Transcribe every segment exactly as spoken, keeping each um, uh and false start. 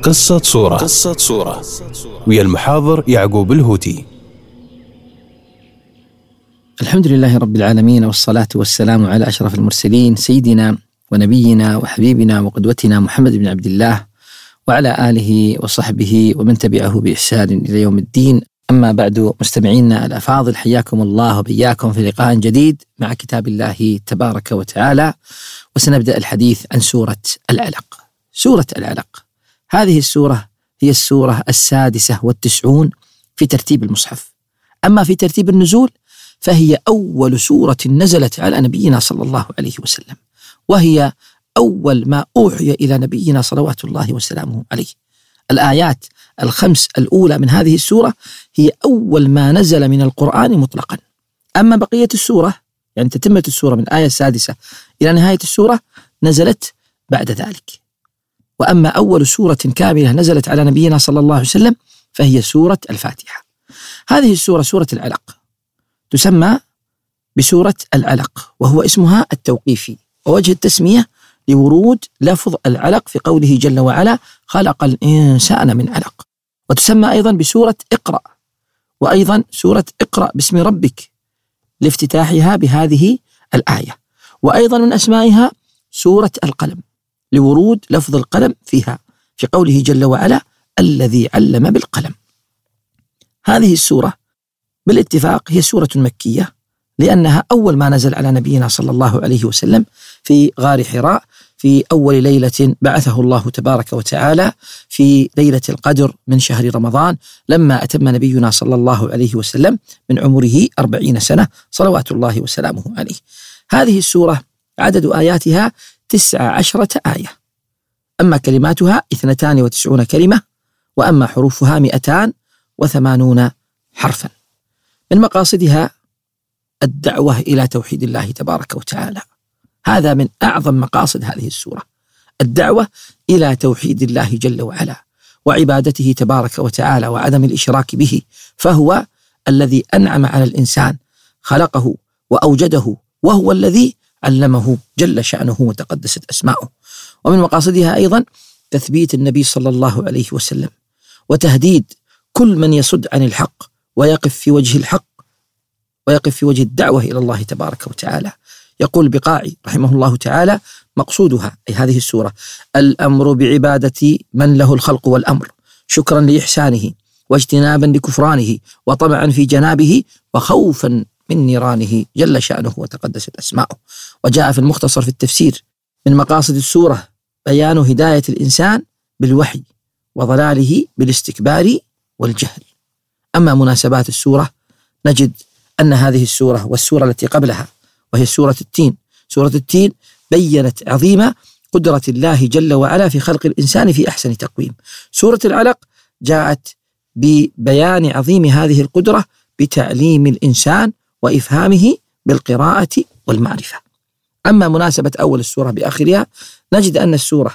قصة صورة قصة صورة ويا المحاضر يعقوب الهوتي. الحمد لله رب العالمين، والصلاة والسلام على أشرف المرسلين سيدنا ونبينا وحبيبنا وقدوتنا محمد بن عبد الله وعلى آله وصحبه ومن تبعه بإحسان إلى يوم الدين. أما بعد، مستمعينا الأفاضل، حياكم الله وبياكم في لقاء جديد مع كتاب الله تبارك وتعالى، وسنبدأ الحديث عن سورة العلق. سورة العلق هذه السورة هي السورة السادسة والتسعون في ترتيب المصحف. أما في ترتيب النزول فهي أول سورة نزلت على نبينا صلى الله عليه وسلم، وهي أول ما أوحي إلى نبينا صلوات الله وسلامه عليه. الآيات الخمس الأولى من هذه السورة هي أول ما نزل من القرآن مطلقا. أما بقية السورة، يعني تتمة السورة من الآية السادسة إلى نهاية السورة، نزلت بعد ذلك. وأما أول سورة كاملة نزلت على نبينا صلى الله عليه وسلم فهي سورة الفاتحة. هذه السورة سورة العلق تسمى بسورة العلق، وهو اسمها التوقيفي، ووجه التسمية لورود لفظ العلق في قوله جل وعلا: خلق الإنسان من علق. وتسمى أيضا بسورة اقرأ، وأيضا سورة اقرأ باسم ربك لافتتاحها بهذه الآية. وأيضا من أسمائها سورة القلم لورود لفظ القلم فيها في قوله جل وعلا: الذي علم بالقلم. هذه السورة بالاتفاق هي سورة مكية، لأنها أول ما نزل على نبينا صلى الله عليه وسلم في غار حراء في أول ليلة بعثه الله تبارك وتعالى في ليلة القدر من شهر رمضان، لما أتم نبينا صلى الله عليه وسلم من عمره أربعين سنة صلوات الله وسلامه عليه. هذه السورة عدد آياتها تسع عشرة آية، أما كلماتها اثنتان وتسعون كلمة، وأما حروفها مئتان وثمانون حرفا. من مقاصدها الدعوة إلى توحيد الله تبارك وتعالى، هذا من أعظم مقاصد هذه السورة، الدعوة إلى توحيد الله جل وعلا وعبادته تبارك وتعالى وعدم الإشراك به، فهو الذي أنعم على الإنسان، خلقه وأوجده، وهو الذي علمه جل شأنه وتقدست أسماؤه. ومن مقاصدها أيضا تثبيت النبي صلى الله عليه وسلم وتهديد كل من يصد عن الحق ويقف في وجه الحق ويقف في وجه الدعوة إلى الله تبارك وتعالى. يقول البقاعي رحمه الله تعالى: مقصودها أي هذه السورة الأمر بعبادة من له الخلق والأمر، شكرا لإحسانه واجتنابا لكفرانه وطمعا في جنابه وخوفا من نيرانه جل شأنه وتقدست أسماؤه. وجاء في المختصر في التفسير: من مقاصد السورة بيان هداية الإنسان بالوحي وضلاله بالاستكبار والجهل. أما مناسبات السورة نجد أن هذه السورة والسورة التي قبلها وهي سورة التين، سورة التين بيّنت عظيم قدرة الله جل وعلا في خلق الإنسان في أحسن تقويم. سورة العلق جاءت ببيان عظيم هذه القدرة بتعليم الإنسان وإفهامه بالقراءة والمعرفة. أما مناسبة أول السورة بآخرها نجد أن السورة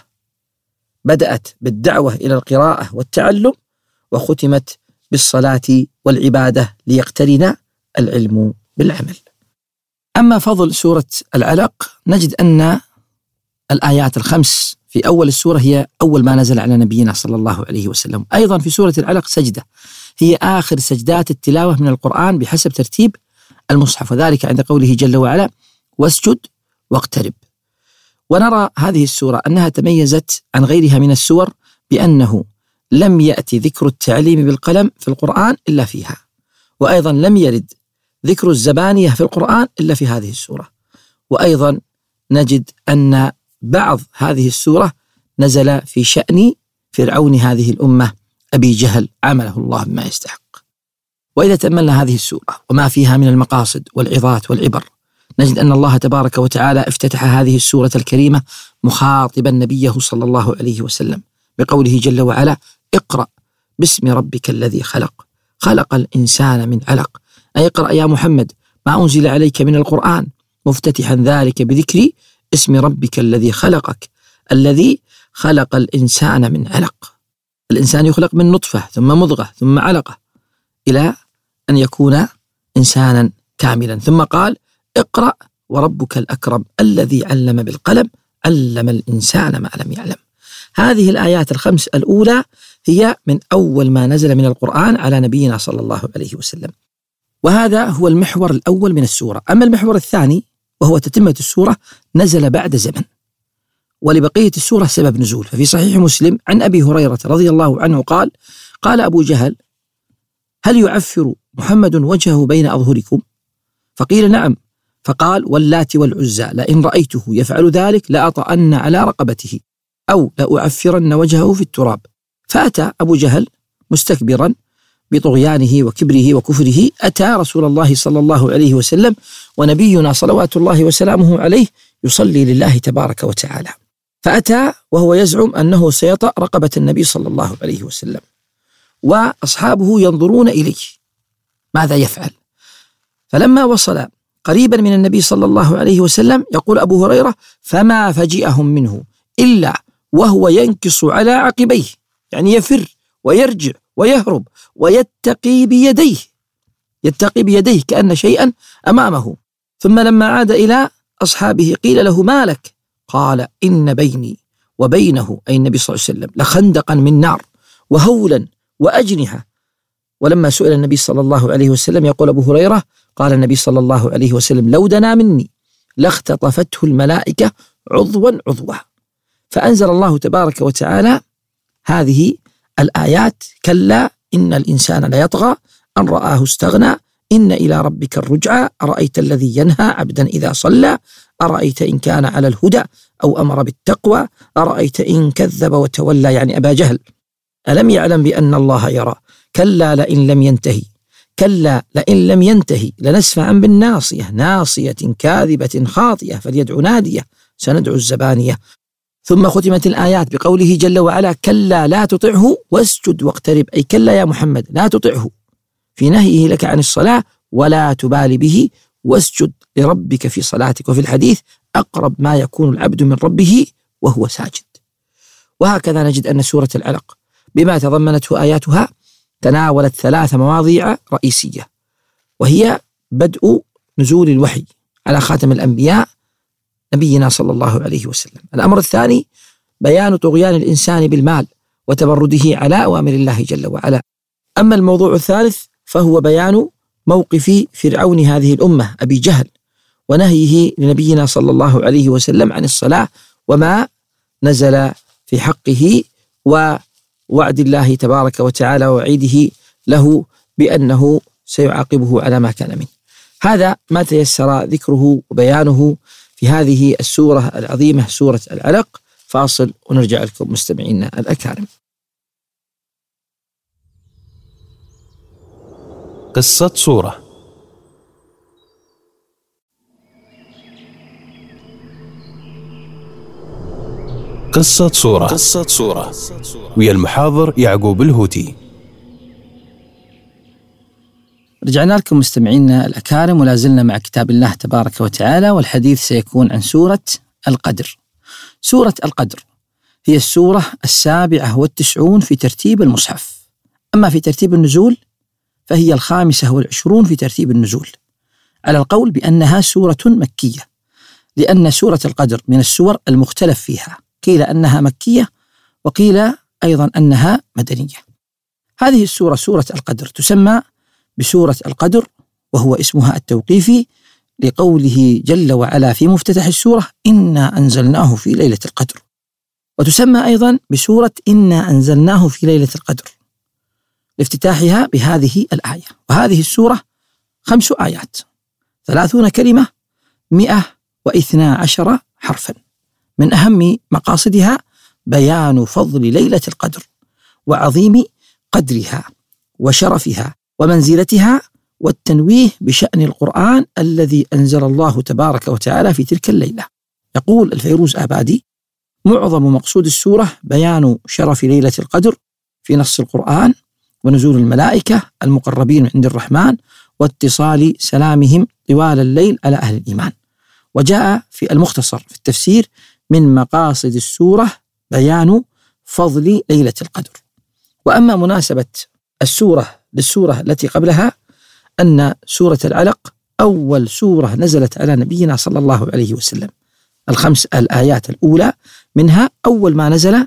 بدأت بالدعوة إلى القراءة والتعلم، وختمت بالصلاة والعبادة ليقترن العلم بالعمل. أما فضل سورة العلق نجد أن الآيات الخمس في أول السورة هي أول ما نزل على نبينا صلى الله عليه وسلم. أيضا في سورة العلق سجدة هي آخر سجدات التلاوة من القرآن بحسب ترتيب المصحف، وذلك عند قوله جل وعلا: واسجد واقترب. ونرى هذه السورة أنها تميزت عن غيرها من السور بأنه لم يأتي ذكر التعليم بالقلم في القرآن إلا فيها، وأيضا لم يرد ذكر الزبانية في القرآن إلا في هذه السورة. وأيضا نجد أن بعض هذه السورة نزل في شأن فرعون هذه الأمة أبي جهل عمله الله بما يستحق. وإذا تأملنا هذه السورة وما فيها من المقاصد والعظات والعبر، نجد أن الله تبارك وتعالى افتتح هذه السورة الكريمة مخاطبا نبيه صلى الله عليه وسلم بقوله جل وعلا: اقرأ باسم ربك الذي خلق، خلق الإنسان من علق. أي اقرأ يا محمد ما أنزل عليك من القرآن، مفتتحا ذلك بذكر اسم ربك الذي خلقك، الذي خلق الإنسان من علق. الإنسان يخلق من نطفة ثم مضغة ثم علقة إلى أن يكون إنسانا كاملا. ثم قال: اقرأ وربك الأكرم الذي علم بالقلم علم الإنسان ما لم يعلم. هذه الآيات الخمس الأولى هي من أول ما نزل من القرآن على نبينا صلى الله عليه وسلم، وهذا هو المحور الأول من السورة. أما المحور الثاني وهو تتمة السورة نزل بعد زمن، ولبقية السورة سبب نزول. ففي صحيح مسلم عن أبي هريرة رضي الله عنه قال: قال أبو جهل: هل يعفر محمد وجهه بين أظهركم؟ فقيل: نعم. فقال: واللات والعزى لئن رأيته يفعل ذلك لأطأن على رقبته أو لأعفرن وجهه في التراب. فأتى أبو جهل مستكبرا بطغيانه وكبره وكفره، أتى رسول الله صلى الله عليه وسلم ونبينا صلوات الله وسلامه عليه يصلي لله تبارك وتعالى، فأتى وهو يزعم أنه سيطأ رقبة النبي صلى الله عليه وسلم، وأصحابه ينظرون إليه ماذا يفعل. فلما وصل قريبا من النبي صلى الله عليه وسلم يقول أبو هريرة: فما فجئهم منه إلا وهو ينكص على عقبيه، يعني يفر ويرجع ويهرب ويتقي بيديه، يتقي بيديه كأن شيئا أمامه. ثم لما عاد إلى أصحابه قيل له: ما لك؟ قال: إن بيني وبينه أي النبي صلى الله عليه وسلم لخندقا من نار وهولا وأجنحة. ولما سئل النبي صلى الله عليه وسلم يقول أبو هريرة: قال النبي صلى الله عليه وسلم: لو دنا مني لاختطفته الملائكة عضوا عضوا. فأنزل الله تبارك وتعالى هذه الآيات: كلا إن الإنسان ليطغى أن رآه استغنى إن إلى ربك الرجعى أرأيت الذي ينهى عبدا إذا صلى أرأيت إن كان على الهدى أو أمر بالتقوى أرأيت إن كذب وتولى، يعني أبا جهل. ألم يعلم بأن الله يرى كلا لئن لم ينتهي كلا لئن لم ينتهي لنسفعا بالناصية ناصية كاذبة خاطئة فليدع نادية سندعو الزبانية. ثم ختمت الآيات بقوله جل وعلا: كلا لا تطعه واسجد واقترب، أي كلا يا محمد لا تطعه في نهيه لك عن الصلاة ولا تبالي به واسجد لربك في صلاتك. وفي الحديث: أقرب ما يكون العبد من ربه وهو ساجد. وهكذا نجد أن سورة العلق بما تضمنته آياتها تناولت ثلاث مواضيع رئيسية، وهي بدء نزول الوحي على خاتم الأنبياء نبينا صلى الله عليه وسلم. الأمر الثاني بيان طغيان الإنسان بالمال وتبرده على أوامر الله جل وعلا. أما الموضوع الثالث فهو بيان موقف فرعون هذه الأمة أبي جهل ونهيه لنبينا صلى الله عليه وسلم عن الصلاة وما نزل في حقه ووعد الله تبارك وتعالى ووعيده له بأنه سيعاقبه على ما كان منه. هذا ما تيسر ذكره وبيانه في هذه السورة العظيمة سورة العلق. فاصل ونرجع لكم مستمعينا الأكارم. قصة سورة. قصة سورة قصة سورة ويا المحاضر يعقوب الهوتي. رجعنا لكم مستمعينا الأكارم، ولا زلنا مع كتاب الله تبارك وتعالى، والحديث سيكون عن سورة القدر. سورة القدر هي السورة السابعة والتسعون في ترتيب المصحف. أما في ترتيب النزول فهي الخامسة والعشرون في ترتيب النزول، على القول بأنها سورة مكية، لأن سورة القدر من السور المختلف فيها، قيل أنها مكية وقيل أيضا أنها مدنية. هذه السورة سورة القدر تسمى بسورة القدر، وهو اسمها التوقيفي لقوله جل وعلا في مفتتح السورة: إنا أنزلناه في ليلة القدر. وتسمى أيضا بسورة إنا أنزلناه في ليلة القدر لافتتاحها بهذه الآية. وهذه السورة خمس آيات، ثلاثون كلمة، مئة واثنى عشر حرفا. من أهم مقاصدها بيان فضل ليلة القدر وعظيم قدرها وشرفها ومنزلتها، والتنويه بشأن القرآن الذي أنزل الله تبارك وتعالى في تلك الليلة. يقول الفيروز آبادي: معظم مقصود السورة بيان شرف ليلة القدر في نص القرآن، ونزول الملائكة المقربين عند الرحمن، واتصال سلامهم طوال الليل على أهل الإيمان. وجاء في المختصر في التفسير: من مقاصد السورة بيان فضل ليلة القدر. وأما مناسبة السورة للسورة التي قبلها أن سورة العلق أول سورة نزلت على نبينا صلى الله عليه وسلم. الخمس الآيات الأولى منها أول ما نزل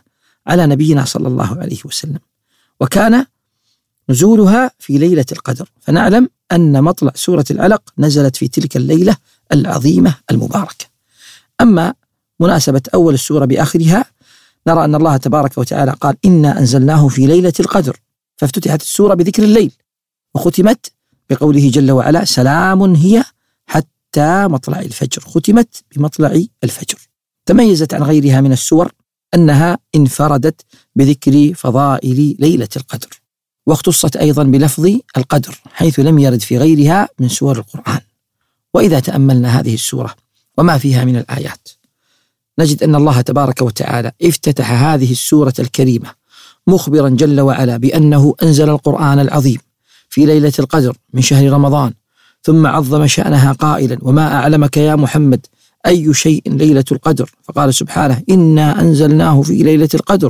على نبينا صلى الله عليه وسلم، وكان نزولها في ليلة القدر، فنعلم أن مطلع سورة العلق نزلت في تلك الليلة العظيمة المباركة. أما مناسبة أول السورة بآخرها، نرى أن الله تبارك وتعالى قال إنا أنزلناه في ليلة القدر، فافتتحت السورة بذكر الليل، وختمت بقوله جل وعلا سلام هي حتى مطلع الفجر، ختمت بمطلع الفجر. تميزت عن غيرها من السور أنها انفردت بذكر فضائل ليلة القدر، واختصت أيضا بلفظ القدر حيث لم يرد في غيرها من سور القرآن. وإذا تأملنا هذه السورة وما فيها من الآيات، نجد أن الله تبارك وتعالى افتتح هذه السورة الكريمة مخبرا جل وعلا بأنه أنزل القرآن العظيم في ليلة القدر من شهر رمضان، ثم عظم شأنها قائلا وما أعلمك يا محمد أي شيء ليلة القدر، فقال سبحانه إنا أنزلناه في ليلة القدر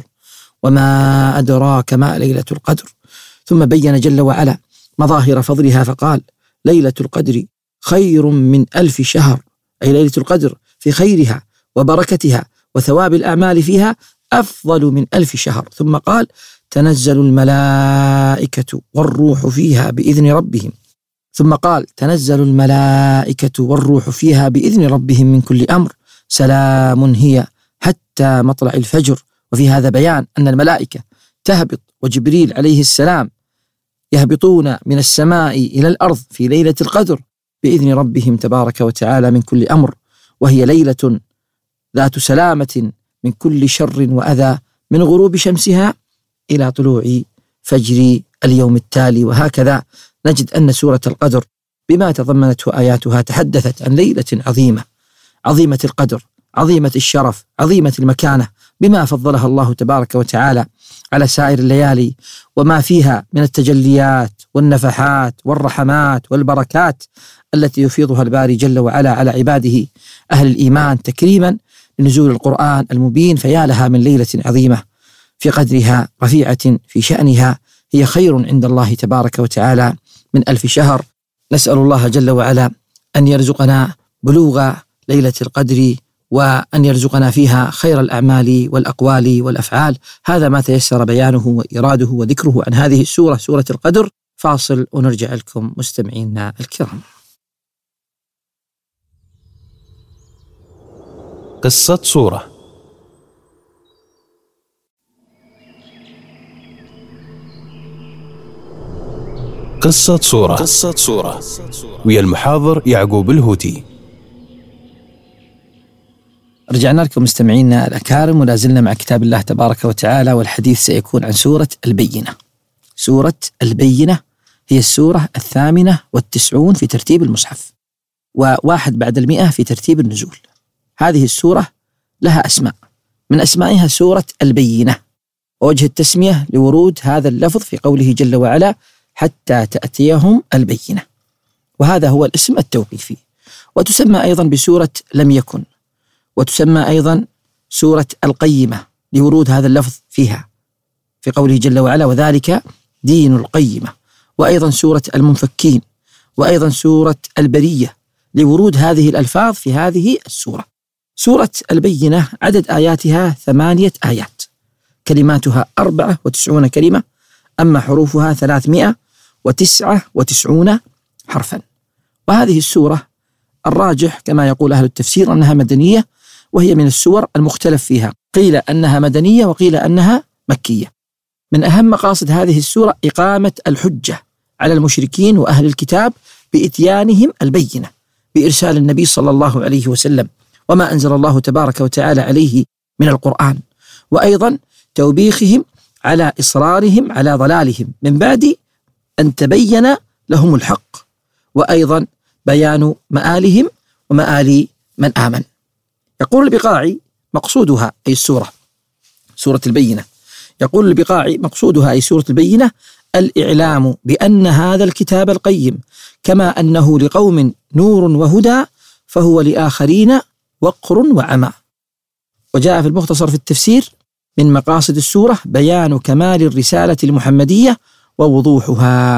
وما أدراك ما ليلة القدر، ثم بين جل وعلا مظاهر فضلها فقال ليلة القدر خير من ألف شهر، أي ليلة القدر في خيرها وبركتها وثواب الأعمال فيها أفضل من ألف شهر، ثم قال تنزل الملائكة والروح فيها بإذن ربهم، ثم قال تنزل الملائكة والروح فيها بإذن ربهم من كل أمر سلام هي حتى مطلع الفجر. وفي هذا بيان أن الملائكة تهبط وجبريل عليه السلام يهبطون من السماء إلى الأرض في ليلة القدر بإذن ربهم تبارك وتعالى من كل أمر، وهي ليلة ذات سلامة من كل شر وأذى من غروب شمسها إلى طلوع فجر اليوم التالي. وهكذا نجد أن سورة القدر بما تضمنته آياتها تحدثت عن ليلة عظيمة، عظيمة القدر، عظيمة الشرف، عظيمة المكانة، بما فضلها الله تبارك وتعالى على سائر الليالي، وما فيها من التجليات والنفحات والرحمات والبركات التي يفيضها الباري جل وعلا على عباده أهل الإيمان تكريما لنزول القرآن المبين. فيا لها من ليلة عظيمة في قدرها رفيعة في شأنها، هي خير عند الله تبارك وتعالى من ألف شهر. نسأل الله جل وعلا أن يرزقنا بلوغ ليلة القدر، وأن يرزقنا فيها خير الأعمال والأقوال والأفعال. هذا ما تيسر بيانه وإراده وذكره عن هذه السورة، سورة القدر. فاصل ونرجع لكم مستمعينا الكرام. قصة سورة. قصة سورة قصة سورة ويا المحاضر يعقوب الهوتي. رجعنا لكم مستمعينا الأكارم، ولا زلنا مع كتاب الله تبارك وتعالى، والحديث سيكون عن سورة البينة. سورة البينة هي السورة الثامنة والتسعون في ترتيب المصحف، وواحد بعد المئة في ترتيب النزول. هذه السورة لها أسماء، من أسمائها سورة البينة، ووجه التسمية لورود هذا اللفظ في قوله جل وعلا حتى تأتيهم البينة، وهذا هو الاسم التوقيفي. وتسمى أيضا بسورة لم يكن، وتسمى أيضا سورة القيمة لورود هذا اللفظ فيها في قوله جل وعلا وذلك دين القيمة، وأيضا سورة المنفكين، وأيضا سورة البرية لورود هذه الألفاظ في هذه السورة. سورة البينة عدد آياتها ثمانية آيات، كلماتها أربعة وتسعون كلمة، أما حروفها ثلاثمائة وتسعة وتسعون حرفا. وهذه السورة الراجح كما يقول أهل التفسير أنها مدنية، وهي من السور المختلف فيها، قيل أنها مدنية وقيل أنها مكية. من أهم مقاصد هذه السورة إقامة الحجة على المشركين وأهل الكتاب بإتيانهم البينة بإرسال النبي صلى الله عليه وسلم وما أنزل الله تبارك وتعالى عليه من القرآن، وأيضا توبيخهم على إصرارهم على ضلالهم من بعد أن تبين لهم الحق، وأيضا بيان مآلهم ومآل من آمن. يقول البقاعي مقصودها أي السورة سورة البينة، يقول البقاعي مقصودها أي سورة البينة الإعلام بأن هذا الكتاب القيم كما أنه لقوم نور وهدى فهو لآخرين وقر وعمى. وجاء في المختصر في التفسير من مقاصد السورة بيان كمال الرسالة المحمدية ووضوحها.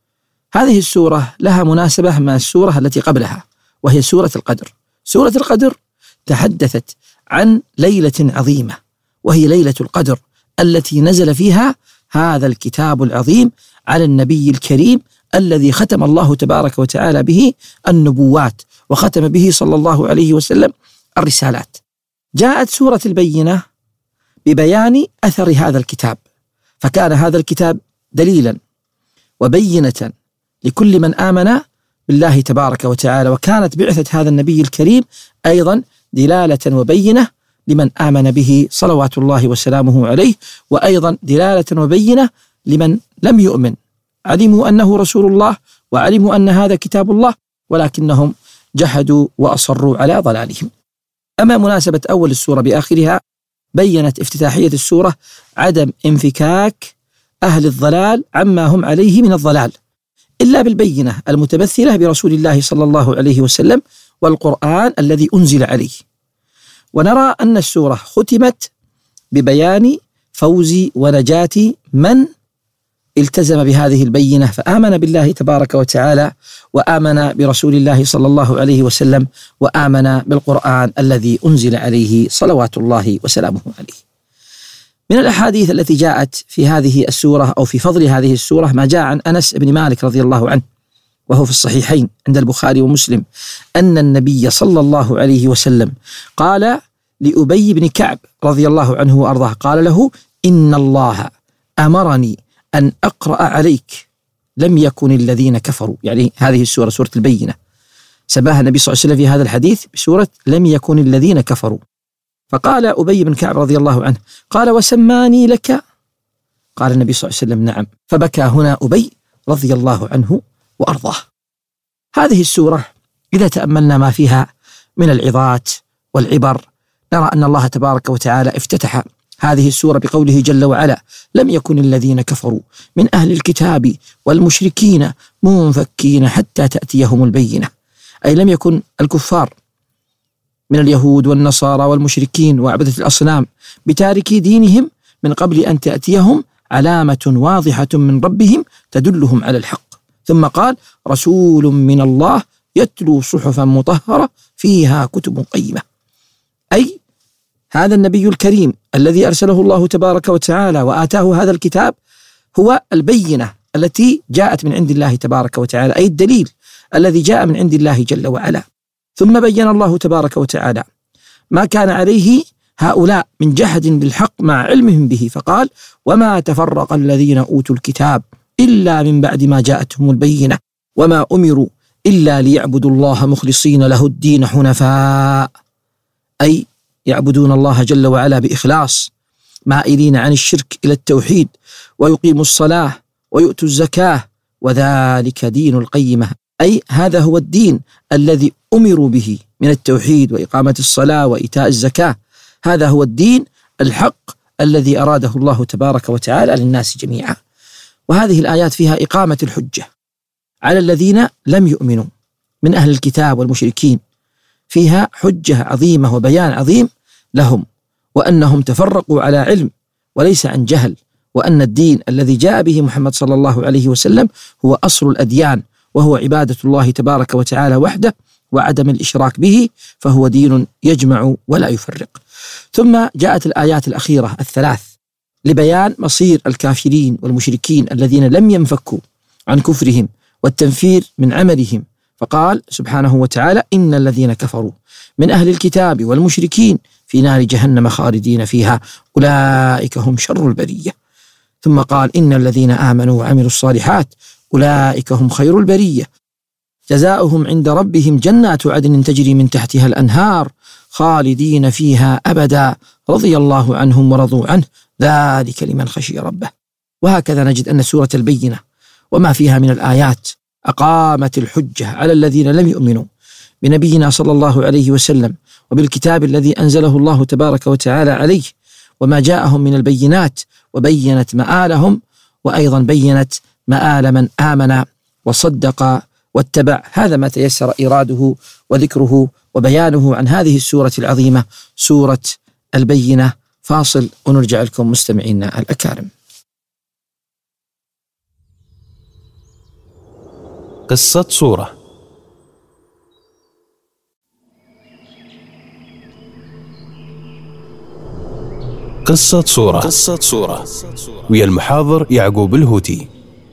هذه السورة لها مناسبة مع السورة التي قبلها وهي سورة القدر. سورة القدر تحدثت عن ليلة عظيمة وهي ليلة القدر التي نزل فيها هذا الكتاب العظيم على النبي الكريم الذي ختم الله تبارك وتعالى به النبوات وختم به صلى الله عليه وسلم الرسالات. جاءت سورة البينة ببيان أثر هذا الكتاب، فكان هذا الكتاب دليلا وبينة لكل من آمن بالله تبارك وتعالى، وكانت بعثة هذا النبي الكريم أيضا دلالة وبينة لمن آمن به صلوات الله وسلامه عليه، وأيضا دلالة وبينة لمن لم يؤمن، علموا أنه رسول الله وعلموا أن هذا كتاب الله ولكنهم جحدوا وأصروا على ضلالهم. أما مناسبة أول السورة بآخرها، بيّنت افتتاحية السورة عدم انفكاك أهل الضلال عما هم عليه من الضلال إلا بالبينة المتمثلة برسول الله صلى الله عليه وسلم والقرآن الذي أنزل عليه. ونرى أن السورة ختمت ببيان فوز ونجاة من التزم بهذه البينة فآمن بالله تبارك وتعالى وآمن برسول الله صلى الله عليه وسلم وآمن بالقرآن الذي أنزل عليه صلوات الله وسلامه عليه. من الأحاديث التي جاءت في هذه السورة أو في فضل هذه السورة ما جاء عن أنس بن مالك رضي الله عنه وهو في الصحيحين عند البخاري ومسلم أن النبي صلى الله عليه وسلم قال لأبي بن كعب رضي الله عنه وأرضاه، قال له: إن الله أمرني أن أقرأ عليك لم يكن الذين كفروا، يعني هذه السورة سورة البينة سباها النبي صلى الله عليه وسلم في هذا الحديث بسورة لم يكن الذين كفروا. فقال أبي بن كعب رضي الله عنه قال: وسماني لك؟ قال النبي صلى الله عليه وسلم: نعم. فبكى هنا أبي رضي الله عنه وأرضاه. هذه السورة إذا تأملنا ما فيها من العظات والعبر نرى أن الله تبارك وتعالى افتتح هذه السورة بقوله جل وعلا: لم يكن الذين كفروا من أهل الكتاب والمشركين منفكين حتى تأتيهم البينة، أي لم يكن الكفار من اليهود والنصارى والمشركين وعبدة الأصنام بتاركي دينهم من قبل أن تأتيهم علامة واضحة من ربهم تدلهم على الحق. ثم قال: رسول من الله يتلو صحفا مطهرة فيها كتب قيمة، أي هذا النبي الكريم الذي أرسله الله تبارك وتعالى وآتاه هذا الكتاب هو البينة التي جاءت من عند الله تبارك وتعالى، أي الدليل الذي جاء من عند الله جل وعلا. ثم بين الله تبارك وتعالى ما كان عليه هؤلاء من جحد بالحق مع علمهم به، فقال: وما تفرق الذين أوتوا الكتاب إلا من بعد ما جاءتهم البينة وما أمروا إلا ليعبدوا الله مخلصين له الدين حنفاء، أي يعبدون الله جل وعلا بإخلاص مائلين عن الشرك إلى التوحيد، ويقيموا الصلاة ويؤتوا الزكاة وذلك دين القيمة، أي هذا هو الدين الذي أمروا به من التوحيد وإقامة الصلاة وإيتاء الزكاة، هذا هو الدين الحق الذي أراده الله تبارك وتعالى للناس جميعا. وهذه الآيات فيها إقامة الحجة على الذين لم يؤمنوا من أهل الكتاب والمشركين، فيها حجة عظيمة وبيان عظيم لهم، وأنهم تفرقوا على علم وليس عن جهل، وأن الدين الذي جاء به محمد صلى الله عليه وسلم هو أصل الأديان، وهو عبادة الله تبارك وتعالى وحده وعدم الإشراك به، فهو دين يجمع ولا يفرق. ثم جاءت الآيات الأخيرة الثلاث لبيان مصير الكافرين والمشركين الذين لم ينفكوا عن كفرهم والتنفير من عملهم، فقال سبحانه وتعالى: إن الذين كفروا من أهل الكتاب والمشركين في نار جهنم خالدين فيها أولئك هم شر البرية. ثم قال: إن الذين آمنوا وعملوا الصالحات أولئك هم خير البرية جزاؤهم عند ربهم جنات عدن تجري من تحتها الأنهار خالدين فيها أبدا رضي الله عنهم ورضوا عنه ذلك لمن خشي ربه. وهكذا نجد أن سورة البينة وما فيها من الآيات أقامت الحجة على الذين لم يؤمنوا بنبينا صلى الله عليه وسلم وبالكتاب الذي أنزله الله تبارك وتعالى عليه وما جاءهم من البينات، وبينت مآلهم، وأيضا بينت مآل من آمن وصدق واتبع. هذا ما تيسر إراده وذكره وبيانه عن هذه السورة العظيمة سورة البينة. فاصل ونرجع لكم مستمعينا الأكارم. قصة سورة. قصة صورة قصة صورة ويا المحاضر يعقوب الهوتي.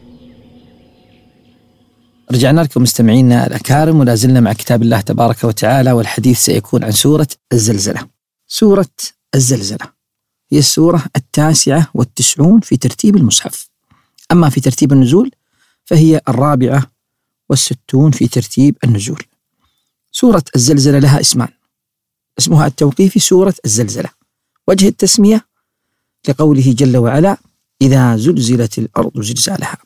رجعنا لكم مستمعينا الأكارم، ولا زلنا مع كتاب الله تبارك وتعالى، والحديث سيكون عن سورة الزلزلة. سورة الزلزلة هي السورة التاسعة والتسعون في ترتيب المصحف، أما في ترتيب النزول فهي الرابعة والستون في ترتيب النزول. سورة الزلزلة لها اسمان، اسمها التوقيفي سورة الزلزلة، وجه التسمية لقوله جل وعلا إذا زلزلت الأرض زلزالها،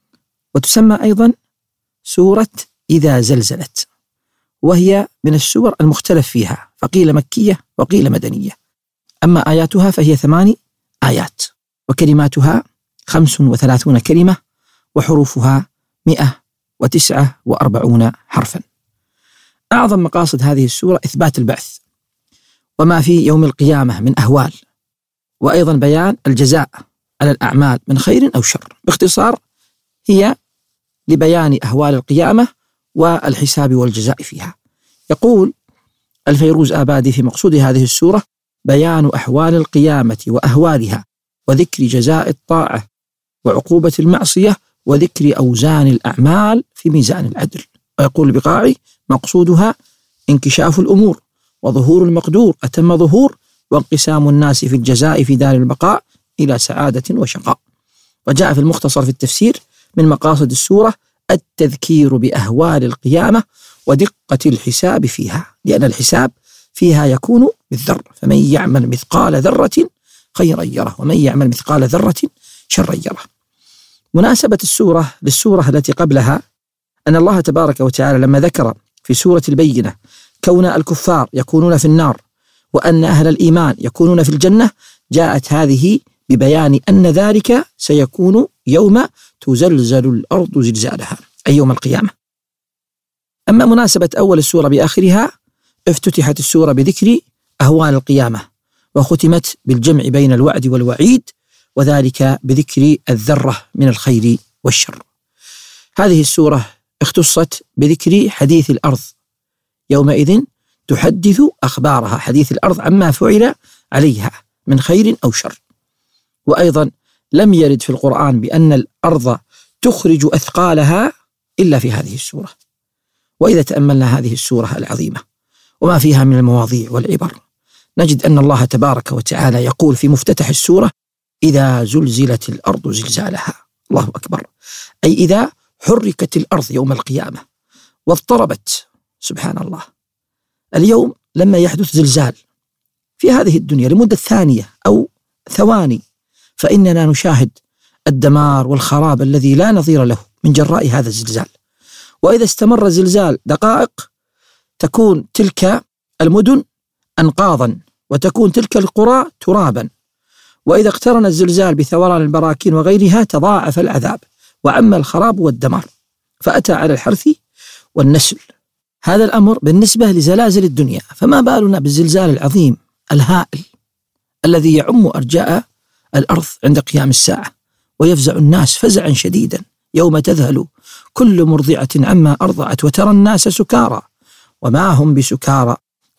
وتسمى أيضا سورة إذا زلزلت، وهي من السور المختلف فيها، فقيل مكية وقيل مدنية. أما آياتها فهي ثماني آيات، وكلماتها خمس وثلاثون كلمة، وحروفها مئة وتسعة وأربعون حرفا. أعظم مقاصد هذه السورة إثبات البعث وما في يوم القيامة من أهوال، وأيضا بيان الجزاء على الأعمال من خير أو شر. باختصار هي لبيان أهوال القيامة والحساب والجزاء فيها. يقول الفيروز آبادي في مقصود هذه السورة بيان أحوال القيامة وأهوالها، وذكر جزاء الطاعة وعقوبة المعصية، وذكر أوزان الأعمال في ميزان العدل. ويقول البقاعي مقصودها انكشاف الأمور وظهور المقدور أتم ظهور، وانقسام الناس في الجزاء في دار البقاء إلى سعادة وشقاء. وجاء في المختصر في التفسير من مقاصد السورة التذكير بأهوال القيامة ودقة الحساب فيها، لأن الحساب فيها يكون بالذر، فمن يعمل مثقال ذرة خيرا يره ومن يعمل مثقال ذرة شرا يره. مناسبة السورة للسورة التي قبلها أن الله تبارك وتعالى لما ذكر في سورة البينة كون الكفار يكونون في النار وأن أهل الإيمان يكونون في الجنة، جاءت هذه ببيان أن ذلك سيكون يوم تزلزل الأرض زلزالها، أي يوم القيامة. أما مناسبة أول السورة بآخرها، افتتحت السورة بذكر أهوال القيامة، وختمت بالجمع بين الوعد والوعيد، وذلك بذكر الذرة من الخير والشر. هذه السورة اختصت بذكر حديث الأرض، يومئذ تحدث أخبارها، حديث الأرض عما فعل عليها من خير أو شر. وأيضا لم يرد في القرآن بأن الأرض تخرج أثقالها إلا في هذه السورة. وإذا تأملنا هذه السورة العظيمة وما فيها من المواضيع والعبر، نجد أن الله تبارك وتعالى يقول في مفتتح السورة إذا زلزلت الأرض زلزالها. الله أكبر، أي إذا حركت الأرض يوم القيامة واضطربت. سبحان الله، اليوم لما يحدث زلزال في هذه الدنيا لمدة ثانية أو ثواني، فإننا نشاهد الدمار والخراب الذي لا نظير له من جراء هذا الزلزال. وإذا استمر الزلزال دقائق تكون تلك المدن أنقاضا، وتكون تلك القرى ترابا. وإذا اقترن الزلزال بثوران البراكين وغيرها تضاعف العذاب وعم الخراب والدمار، فأتى على الحرث والنسل. هذا الأمر بالنسبة لزلازل الدنيا، فما بالنا بالزلزال العظيم الهائل الذي يعم أرجاء الأرض عند قيام الساعة، ويفزع الناس فزعا شديدا يوم تذهل كل مرضعة عما أرضعت وترى الناس سكارى وما هم بسكارى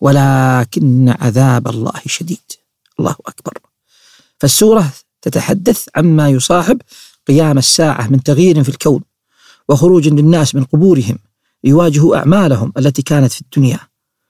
ولكن عذاب الله شديد. الله أكبر. فالسورة تتحدث عما يصاحب قيام الساعة من تغيير في الكون، وخروج للناس من قبورهم ليواجهوا أعمالهم التي كانت في الدنيا.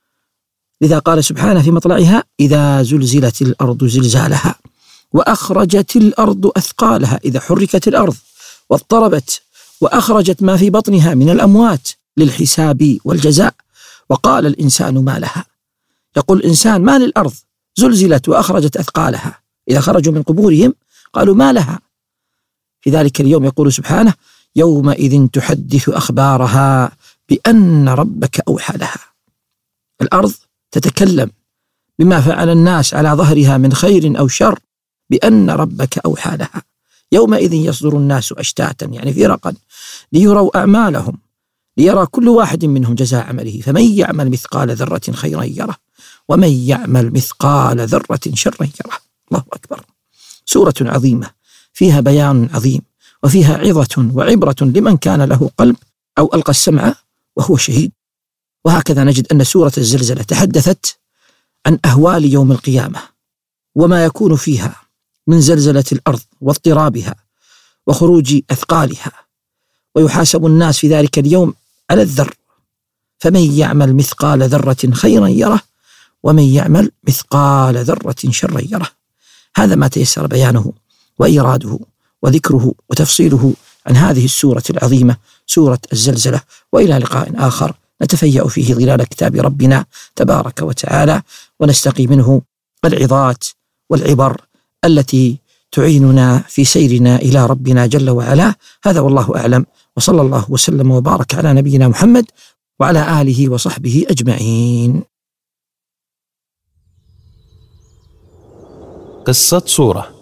لذا قال سبحانه في مطلعها إذا زلزلت الأرض زلزالها وأخرجت الأرض أثقالها، إذا حركت الأرض واضطربت وأخرجت ما في بطنها من الأموات للحساب والجزاء. وقال الإنسان ما لها، يقول الإنسان ما للأرض زلزلت وأخرجت أثقالها، إذا خرجوا من قبورهم قالوا ما لها. في ذلك اليوم يقول سبحانه يومئذ تحدث أخبارها بأن ربك أوحى لها. الأرض تتكلم بما فعل الناس على ظهرها من خير أو شر بأن ربك أوحى لها. يومئذ يصدر الناس أشتاتا، يعني فرقا، ليروا أعمالهم، ليرى كل واحد منهم جزاء عمله، فمن يعمل مثقال ذرة خيرا يره ومن يعمل مثقال ذرة شرا يره. الله أكبر. سورة عظيمة فيها بيان عظيم، وفيها عظة وعبرة لمن كان له قلب أو ألقى السمع وهو شهيد. وهكذا نجد أن سورة الزلزلة تحدثت عن أهوال يوم القيامة وما يكون فيها من زلزلة الأرض واضطرابها وخروج أثقالها، ويحاسب الناس في ذلك اليوم على الذر، فمن يعمل مثقال ذرة خيرا يره ومن يعمل مثقال ذرة شرا يره. هذا ما تيسر بيانه وإيراده وذكره وتفصيله عن هذه السورة العظيمة، سورة الزلزلة. وإلى لقاء آخر نتفيأ فيه ظلال كتاب ربنا تبارك وتعالى، ونستقي منه العظات والعبر التي تعيننا في سيرنا إلى ربنا جل وعلا. هذا والله أعلم، وصلى الله وسلم وبارك على نبينا محمد وعلى آله وصحبه أجمعين. قصة صورة